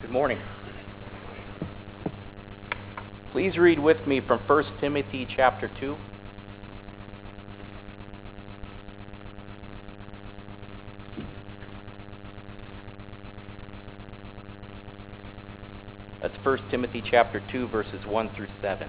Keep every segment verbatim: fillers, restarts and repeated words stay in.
Good morning. Please read with me from First Timothy chapter two. That's First Timothy chapter two, verses one through seven.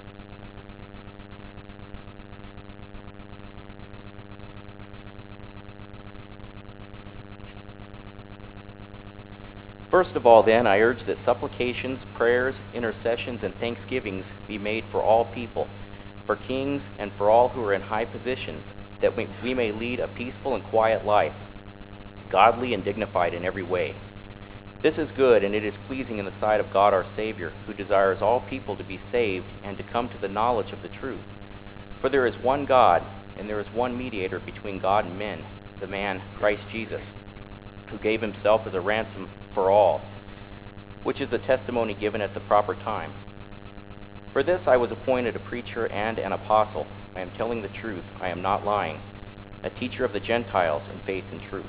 First of all, then, I urge that supplications, prayers, intercessions, and thanksgivings be made for all people, for kings and for all who are in high positions, that we, we may lead a peaceful and quiet life, godly and dignified in every way. This is good, and it is pleasing in the sight of God our Savior, who desires all people to be saved and to come to the knowledge of the truth. For there is one God, and there is one mediator between God and men, the man Christ Jesus, who gave himself as a ransom for all, which is the testimony given at the proper time. For this I was appointed a preacher and an apostle. I am telling the truth, I am not lying, a teacher of the Gentiles in faith and truth.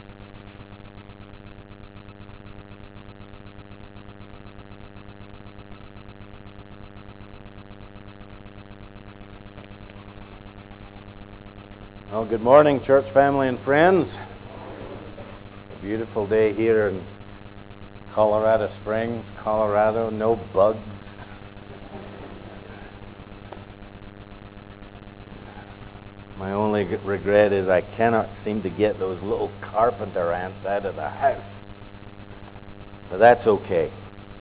Well, good morning, church family and friends. A beautiful day here in Colorado Springs, Colorado. No bugs. My only regret is I cannot seem to get those little carpenter ants out of the house. But that's okay.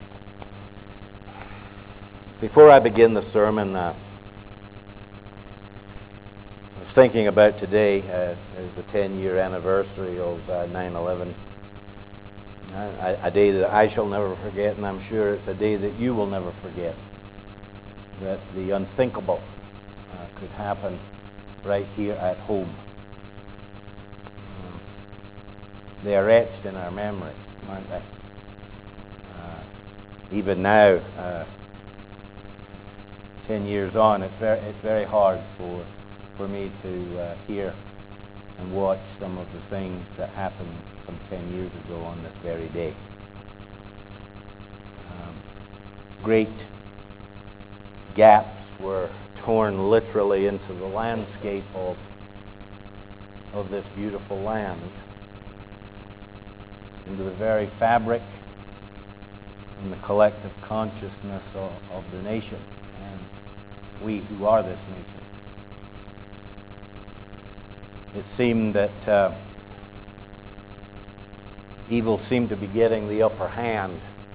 Before I begin the sermon, uh, thinking about today uh, as the ten-year anniversary of uh, nine eleven, uh, a, a day that I shall never forget, and I'm sure it's a day that you will never forget, that the unthinkable uh, could happen right here at home. Um, they are etched in our memory, aren't they? Uh, even now, uh, ten years on, it's very, it's very hard for for me to uh, hear and watch some of the things that happened some ten years ago on this very day. Um, great gaps were torn literally into the landscape of, of this beautiful land, into the very fabric and the collective consciousness of, of the nation, and we who are this nation. It seemed that uh, evil seemed to be getting the upper hand,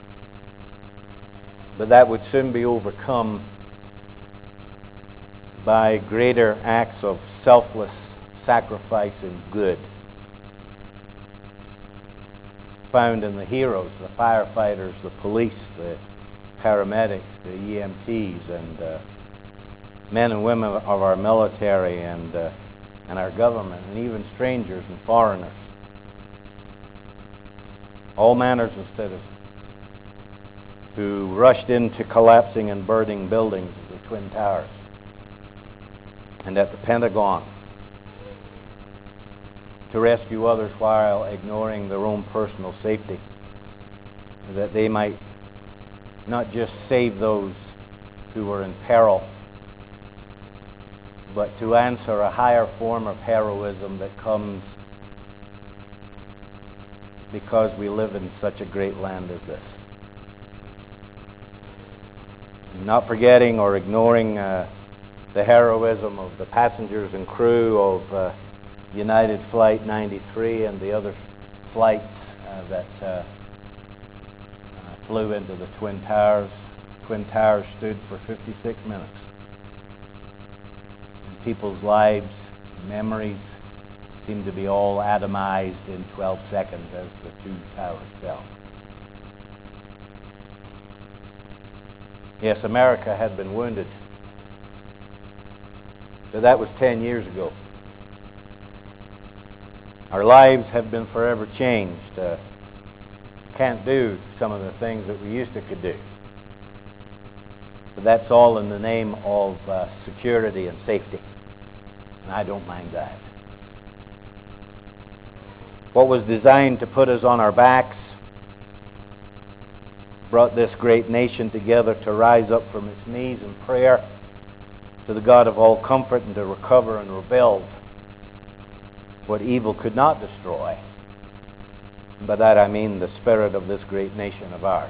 but that would soon be overcome by greater acts of selfless sacrifice and good, found in the heroes, the firefighters, the police, the paramedics, the E M Ts, and uh, men and women of our military and uh, and our government, and even strangers and foreigners, all manners of citizens, who rushed into collapsing and burning buildings of the Twin Towers and at the Pentagon to rescue others while ignoring their own personal safety, that they might not just save those who were in peril, but to answer a higher form of heroism that comes because we live in such a great land as this. Not forgetting or ignoring uh, the heroism of the passengers and crew of uh, United Flight ninety-three and the other flights uh, that uh, uh, flew into the Twin Towers. Twin Towers stood for fifty-six minutes. People's lives, memories, seem to be all atomized in twelve seconds as the two towers fell. Yes, America had been wounded, but that was ten years ago. Our lives have been forever changed. Uh, can't do some of the things that we used to could do. But that's all in the name of uh, security and safety. And I don't mind that. What was designed to put us on our backs brought this great nation together to rise up from its knees in prayer to the God of all comfort and to recover and rebuild what evil could not destroy. By that I mean the spirit of this great nation of ours.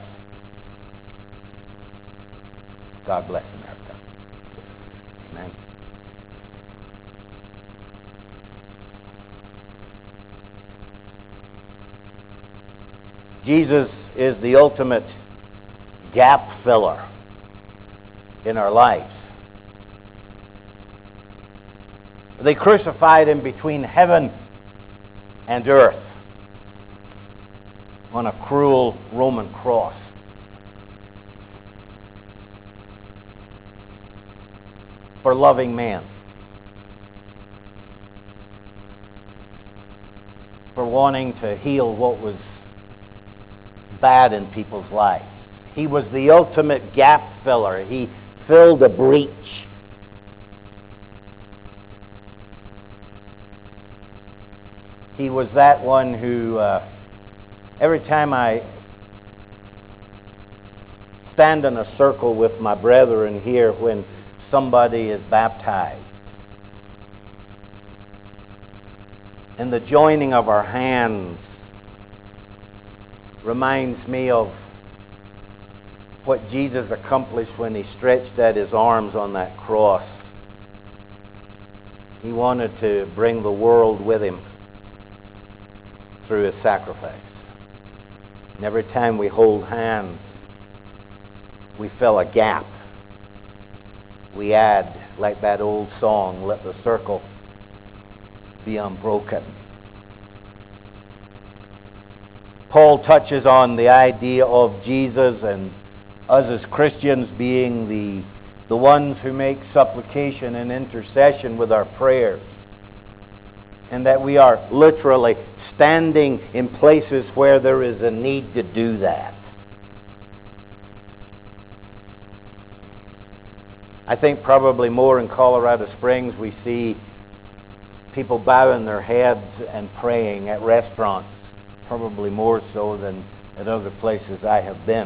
God bless America. Amen. Jesus is the ultimate gap filler in our lives. They crucified him between heaven and earth on a cruel Roman cross. For loving man. For wanting to heal what was bad in people's lives. He was the ultimate gap filler. He filled a breach. He was that one who, uh, every time I stand in a circle with my brethren here when somebody is baptized, and the joining of our hands reminds me of what Jesus accomplished when he stretched out his arms on that cross. He wanted to bring the world with him through his sacrifice. And every time we hold hands, we fill a gap. We add, like that old song, let the circle be unbroken. Paul touches on the idea of Jesus and us as Christians being the, the ones who make supplication and intercession with our prayers. And that we are literally standing in places where there is a need to do that. I think probably more in Colorado Springs we see people bowing their heads and praying at restaurants, probably more so than at other places I have been.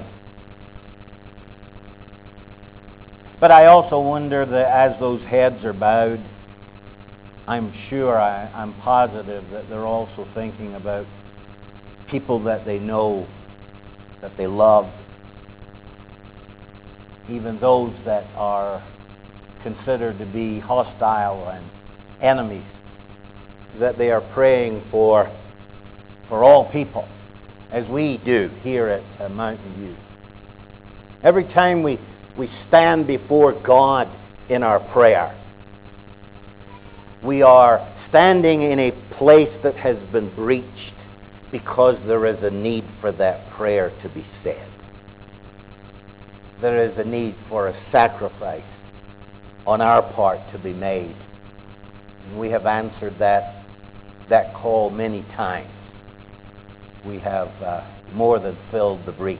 But I also wonder that as those heads are bowed, I'm sure, I, I'm positive that they're also thinking about people that they know, that they love, even those that are considered to be hostile and enemies, that they are praying for, for all people, as we do here at uh, Mountain View. Every time we, we stand before God in our prayer, we are standing in a place that has been breached because there is a need for that prayer to be said. There is a need for a sacrifice on our part to be made. And we have answered that, that call many times. We have uh, more than filled the breach.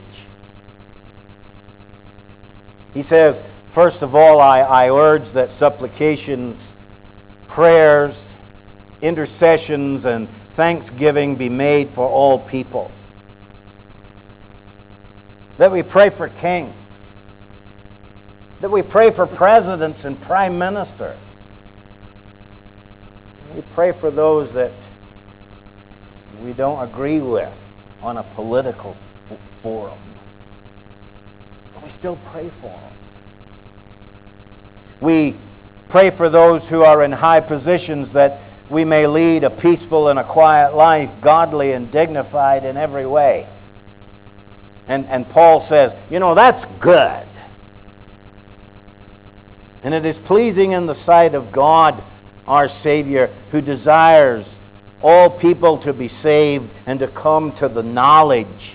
He says, first of all, I, I urge that supplications, prayers, intercessions, and thanksgiving be made for all people. That we pray for kings. That we pray for presidents and prime ministers. We pray for those that we don't agree with on a political forum. But we still pray for them. We pray for those who are in high positions that we may lead a peaceful and a quiet life, godly and dignified in every way. And, and Paul says, you know, that's good. And it is pleasing in the sight of God, our Savior, who desires all people to be saved and to come to the knowledge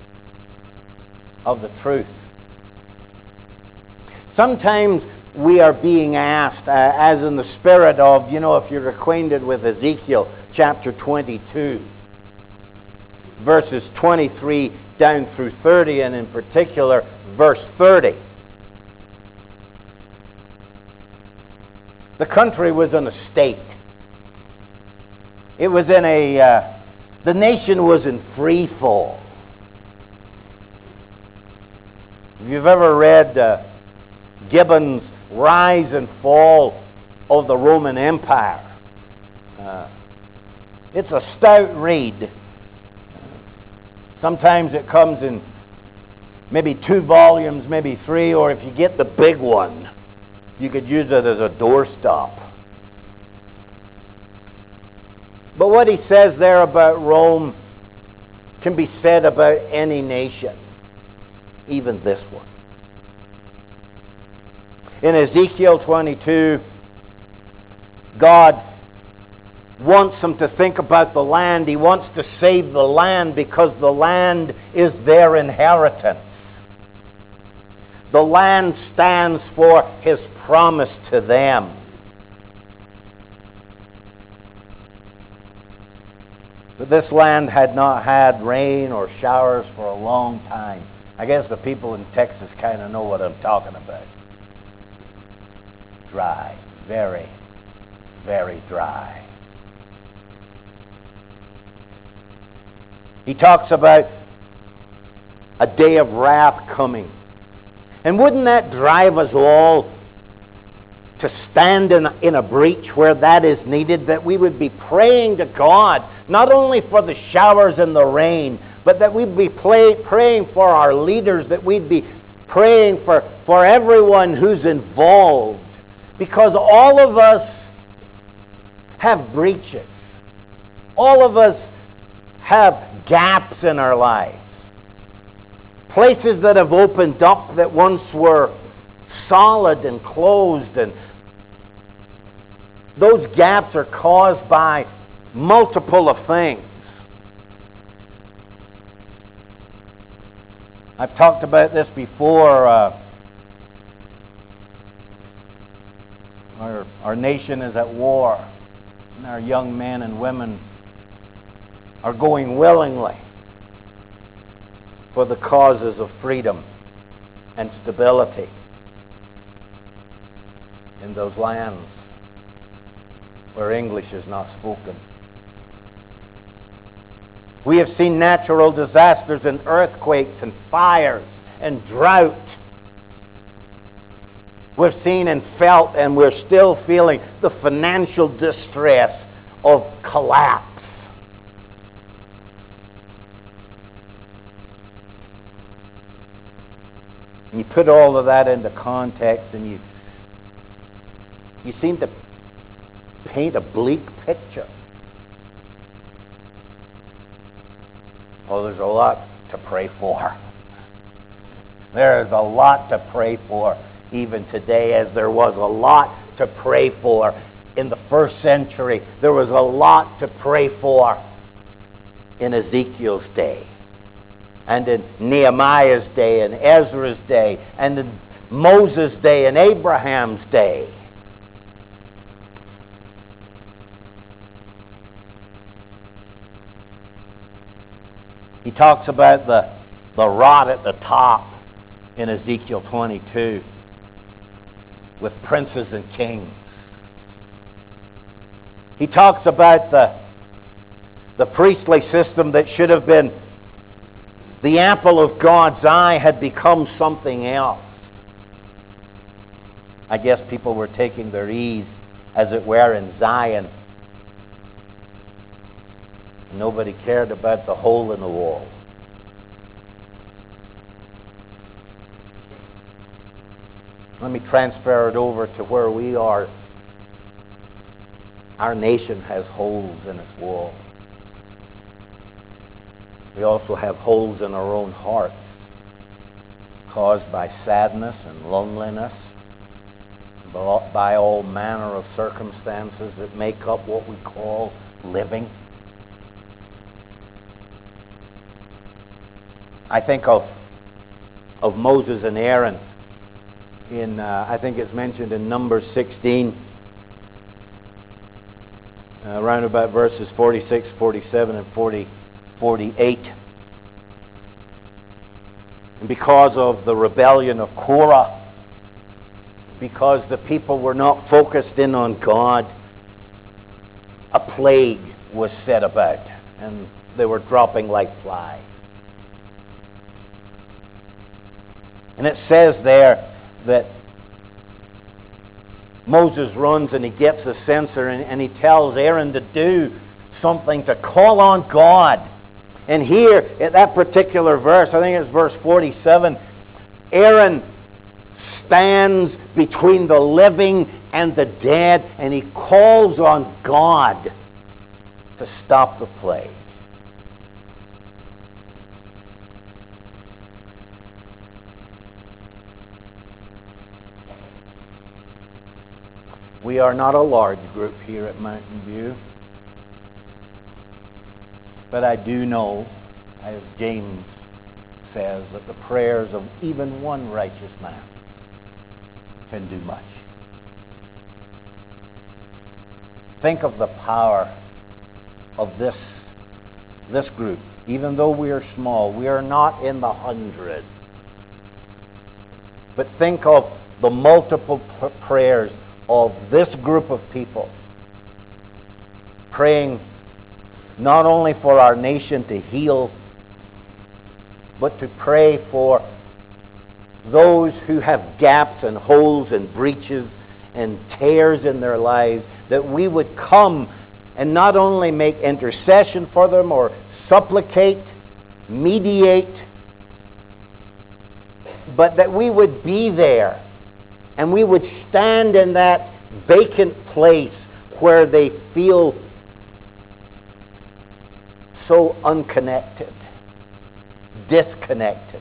of the truth. Sometimes we are being asked, uh, as in the spirit of, you know, if you're acquainted with Ezekiel chapter twenty-two, verses twenty-three down through thirty, and in particular, verse thirty. The country was in a state. It was in a, uh, the nation was in free fall. If you've ever read uh, Gibbon's Rise and Fall of the Roman Empire, uh, it's a stout read. Sometimes it comes in maybe two volumes, maybe three, or if you get the big one, you could use it as a doorstop. But what he says there about Rome can be said about any nation, even this one. In Ezekiel twenty-two, God wants them to think about the land. He wants to save the land because the land is their inheritance. The land stands for His promise to them. But this land had not had rain or showers for a long time. I guess the people in Texas kind of know what I'm talking about. Dry. Very, very dry. He talks about a day of wrath coming. And wouldn't that drive us all to stand in a, in a breach where that is needed, that we would be praying to God, not only for the showers and the rain, but that we'd be play, praying for our leaders, that we'd be praying for, for everyone who's involved. Because all of us have breaches. All of us have gaps in our lives. Places that have opened up that once were solid and closed, and those gaps are caused by multiple of things. I've talked about this before. Uh, our, our nation is at war, and our young men and women are going willingly for the causes of freedom and stability in those lands where English is not spoken. We have seen natural disasters and earthquakes and fires and drought. We've seen and felt, and we're still feeling the financial distress of collapse. And you put all of that into context, and you you seem to paint a bleak picture. Oh, there's a lot to pray for. There is a lot to pray for even today, as there was a lot to pray for in the first century. There was a lot to pray for in Ezekiel's day, and in Nehemiah's day, and Ezra's day, and in Moses' day, and Abraham's day. He talks about the, the rod at the top in Ezekiel twenty-two with princes and kings. He talks about the, the priestly system that should have been the apple of God's eye had become something else. I guess people were taking their ease, as it were, in Zion. Nobody cared about the hole in the wall. Let me transfer it over to where we are. Our nation has holes in its wall. We also have holes in our own hearts, caused by sadness and loneliness, by all manner of circumstances that make up what we call living. I think of of Moses and Aaron in, uh, I think it's mentioned in Numbers sixteen, uh, around about verses forty-six, forty-seven, and forty, forty-eight. And because of the rebellion of Korah, because the people were not focused in on God, a plague was set about, and they were dropping like flies. And it says there that Moses runs and he gets a censer and, and he tells Aaron to do something, to call on God. And here, in that particular verse, I think it's verse forty-seven, Aaron stands between the living and the dead, and he calls on God to stop the plague. We are not a large group here at Mountain View, but I do know, as James says, that the prayers of even one righteous man can do much. Think of the power of this, this group. Even though we are small, we are not in the hundreds. But think of the multiple p- prayers of this group of people praying not only for our nation to heal, but to pray for those who have gaps and holes and breaches and tears in their lives, that we would come and not only make intercession for them or supplicate, mediate, but that we would be there and we would stand in that vacant place where they feel so unconnected, disconnected.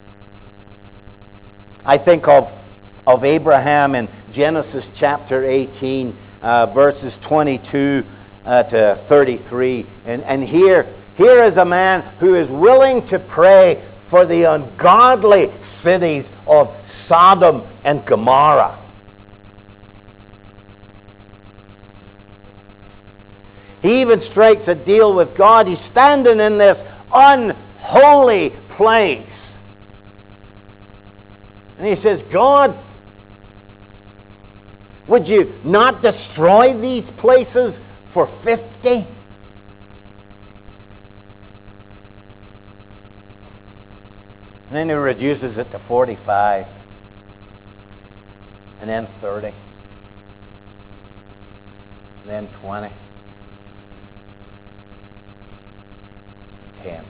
I think of, of Abraham in Genesis chapter eighteen, uh, verses twenty-two uh, to thirty-three. And, and here, here is a man who is willing to pray for the ungodly cities of Sodom and Gomorrah. He even strikes a deal with God. He's standing in this unholy place. And he says, God, would you not destroy these places for fifty? And then he reduces it to forty-five. And then thirty. And then twenty. ten.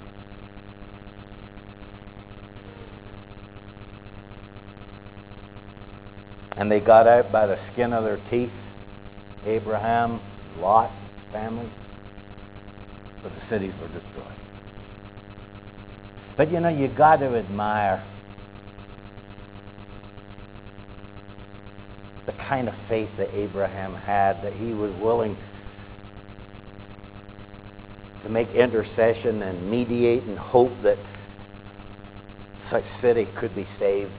And they got out by the skin of their teeth. Abraham, Lot, families. But the cities were destroyed. But you know, you got to admire the kind of faith that Abraham had, that he was willing to make intercession and mediate and hope that such city could be saved.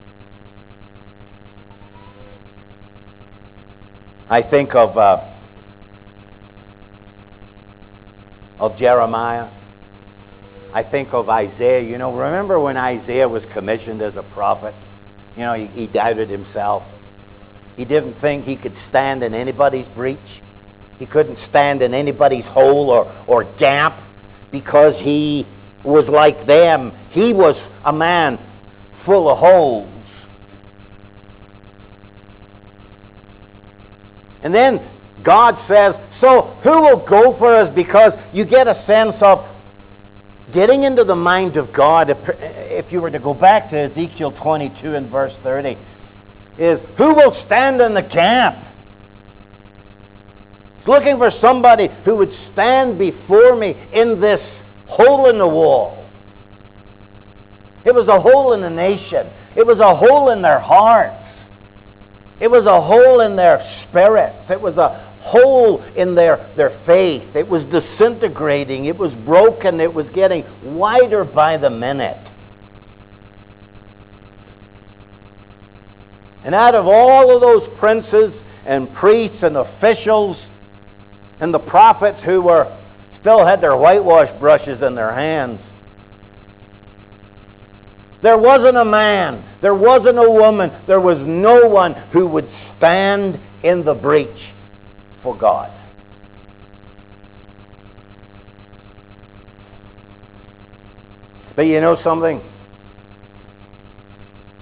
I think of uh, of Jeremiah. I think of Isaiah. You know, remember when Isaiah was commissioned as a prophet? You know, he, he doubted himself. He didn't think he could stand in anybody's breach. He couldn't stand in anybody's hole or, or gap because he was like them. He was a man full of holes. And then God says, so who will go for us? Because you get a sense of getting into the mind of God. If, if you were to go back to Ezekiel twenty-two and verse thirty, is who will stand in the gap? It's looking for somebody who would stand before me in this hole in the wall. It was a hole in the nation. It was a hole in their hearts. It was a hole in their spirits. It was a hole in their, their faith. It was disintegrating. It was broken. It was getting wider by the minute. And out of all of those princes and priests and officials and the prophets who were still had their whitewash brushes in their hands, there wasn't a man, there wasn't a woman, there was no one who would stand in the breach for God. But you know something?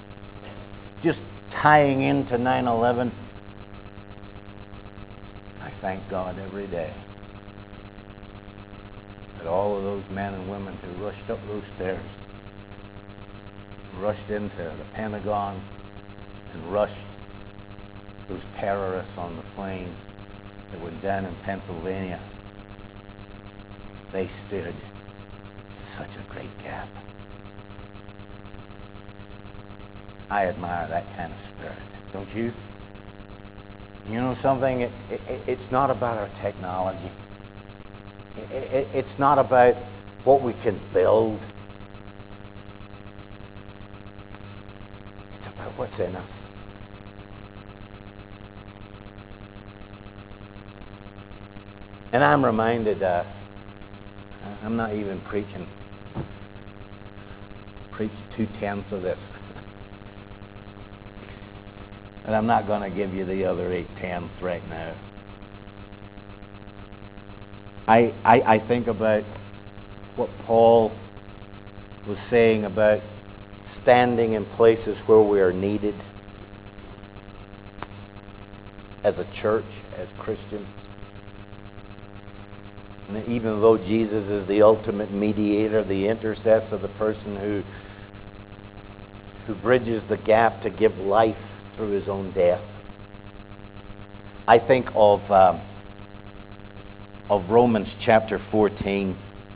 just tying into nine eleven, I thank God every day that all of those men and women who rushed up those stairs, rushed into the Pentagon, and rushed those terrorists on the plane that went down in Pennsylvania, they stood such a great gap. I admire that kind of spirit, don't you? You know something? It, it, it's not about our technology. It, it, it's not about what we can build. It's about what's in us. And I'm reminded, uh, I'm not even preaching, preach two-tenths of this. And I'm not going to give you the other eight-tenths right now. I, I, I think about what Paul was saying about standing in places where we are needed as a church, as Christians. And even though Jesus is the ultimate mediator, the intercessor, the person who, who bridges the gap to give life through his own death, I think of um, of Romans chapter fourteen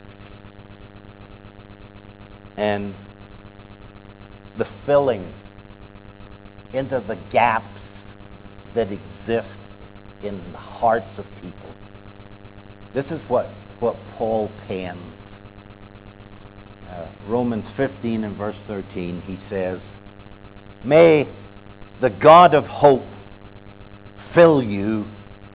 and the filling into the gaps that exist in the hearts of people. This is what, what Paul pens. Uh, Romans fifteen and verse thirteen, he says, "May the God of hope fill you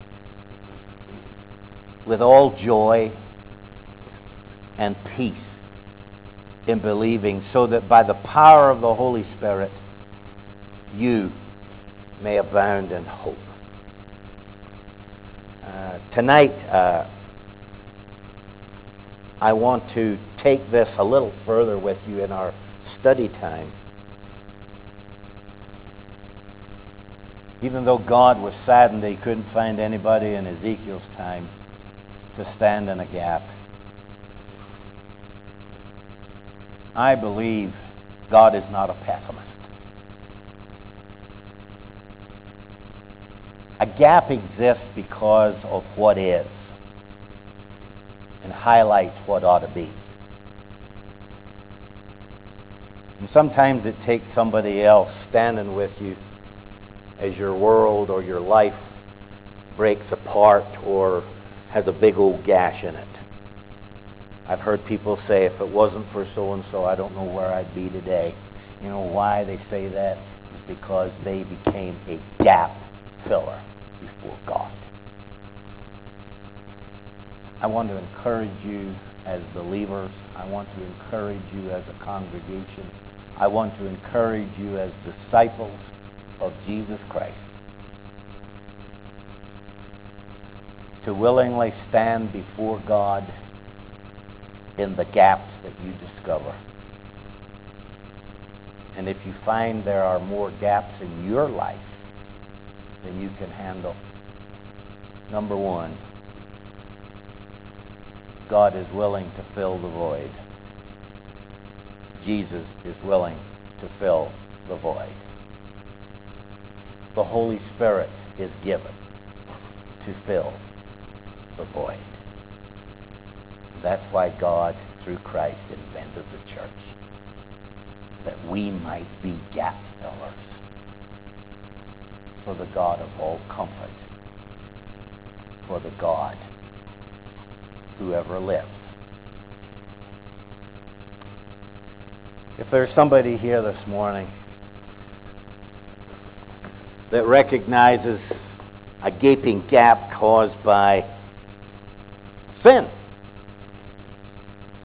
with all joy and peace in believing, so that by the power of the Holy Spirit you may abound in hope." Uh, tonight, uh, I want to take this a little further with you in our study time. Even though God was saddened that he couldn't find anybody in Ezekiel's time to stand in a gap, I believe God is not a pessimist. A gap exists because of what is and highlights what ought to be. And sometimes it takes somebody else standing with you as your world or your life breaks apart or has a big old gash in it. I've heard people say, if it wasn't for so-and-so, I don't know where I'd be today. You know why they say that? It's because they became a gap filler before God. I want to encourage you as believers. I want to encourage you as a congregation. I want to encourage you as disciples of Jesus Christ to willingly stand before God in the gaps that you discover. And if you find there are more gaps in your life than you can handle, number one, God is willing to fill the void. Jesus is willing to fill the void. The Holy Spirit is given to fill the void. That's why God, through Christ, invented the church, that we might be gap fillers for the God of all comfort, for the God who ever lives. If there's somebody here this morning that recognizes a gaping gap caused by sin,